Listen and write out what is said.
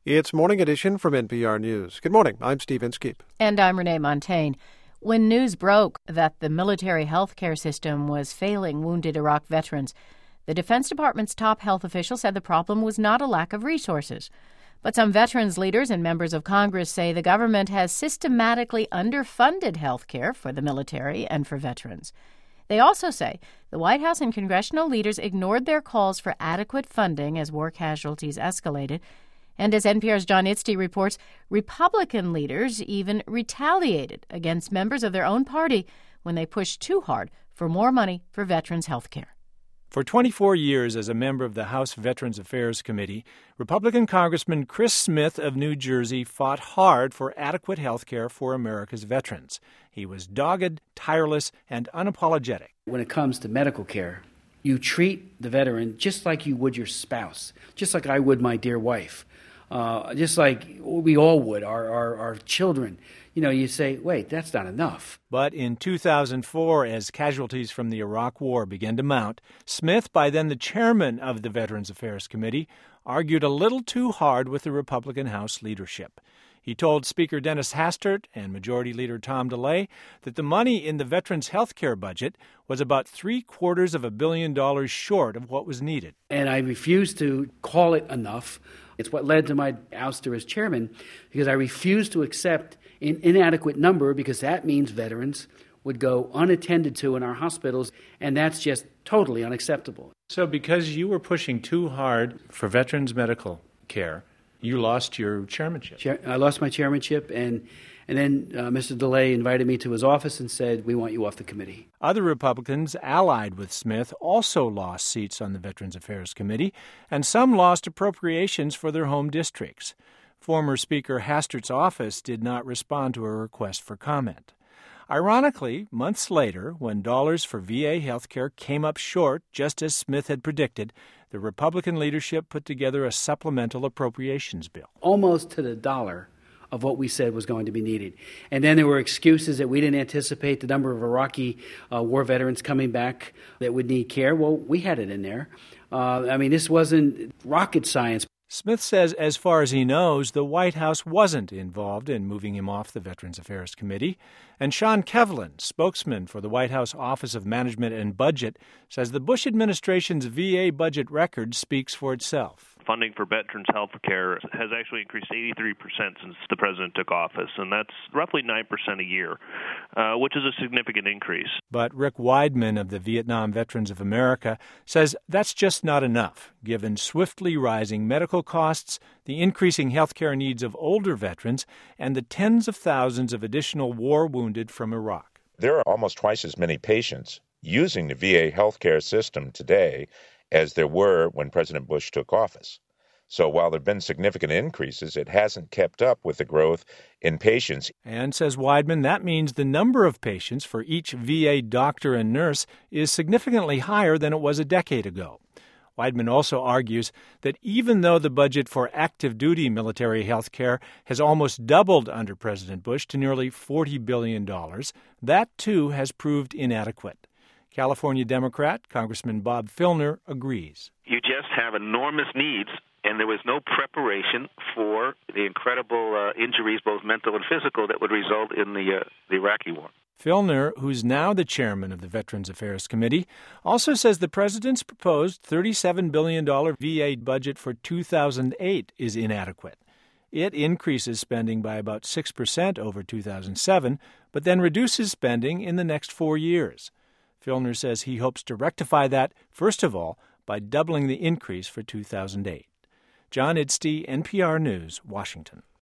It's Morning Edition from NPR News. Good morning. I'm Steve Inskeep. And I'm Renee Montaigne. When news broke that the military health care system was failing wounded Iraq veterans, the Defense Department's top health official said the problem was not a lack of resources. But some veterans leaders and members of Congress say the government has systematically underfunded health care for the military and for veterans. They also say the White House and congressional leaders ignored their calls for adequate funding as war casualties escalated. And as NPR's John Itzty reports, Republican leaders even retaliated against members of their own party when they pushed too hard for more money for veterans' health care. For 24 years as a member of the House Veterans Affairs Committee, Republican Congressman Chris Smith of New Jersey fought hard for adequate health care for America's veterans. He was dogged, tireless, and unapologetic. When it comes to medical care, you treat the veteran just like you would your spouse, just like I would my dear wife, just like we all would, our children. You know, you say, wait, that's not enough. But in 2004, as casualties from the Iraq War began to mount, Smith, by then the chairman of the Veterans Affairs Committee, argued a little too hard with the Republican House leadership. He told Speaker Dennis Hastert and Majority Leader Tom DeLay that the money in the veterans' health care budget was about $750 million short of what was needed. And I refused to call it enough. It's what led to my ouster as chairman, because I refused to accept an inadequate number, because that means veterans would go unattended to in our hospitals, and that's just totally unacceptable. So because you were pushing too hard for veterans' medical care, you lost your chairmanship. I lost my chairmanship, and then Mr. DeLay invited me to his office and said, we want you off the committee. Other Republicans allied with Smith also lost seats on the Veterans Affairs Committee, and some lost appropriations for their home districts. Former Speaker Hastert's office did not respond to a request for comment. Ironically, months later, when dollars for VA health care came up short, just as Smith had predicted, the Republican leadership put together a supplemental appropriations bill. Almost to the dollar of what we said was going to be needed. And then there were excuses that we didn't anticipate the number of Iraqi war veterans coming back that would need care. Well, we had it in there. This wasn't rocket science. Smith says, as far as he knows, the White House wasn't involved in moving him off the Veterans Affairs Committee. And Sean Kevlin, spokesman for the White House Office of Management and Budget, says the Bush administration's VA budget record speaks for itself. Funding for veterans' health care has actually increased 83% since the president took office, and that's roughly 9% a year, which is a significant increase. But Rick Weidman of the Vietnam Veterans of America says that's just not enough, given swiftly rising medical costs, the increasing health care needs of older veterans, and the tens of thousands of additional war wounded from Iraq. There are almost twice as many patients using the VA healthcare system today as there were when President Bush took office. So while there have been significant increases, it hasn't kept up with the growth in patients. And, says Weidman, that means the number of patients for each VA doctor and nurse is significantly higher than it was a decade ago. Weidman also argues that even though the budget for active duty military health care has almost doubled under President Bush to nearly $40 billion, that too has proved inadequate. California Democrat Congressman Bob Filner agrees. You just have enormous needs, and there was no preparation for the incredible injuries, both mental and physical, that would result in the Iraqi war. Filner, who's now the chairman of the Veterans Affairs Committee, also says the president's proposed $37 billion VA budget for 2008 is inadequate. It increases spending by about 6% over 2007, but then reduces spending in the next 4 years. Filner says he hopes to rectify that, first of all, by doubling the increase for 2008. John Itzty, NPR News, Washington.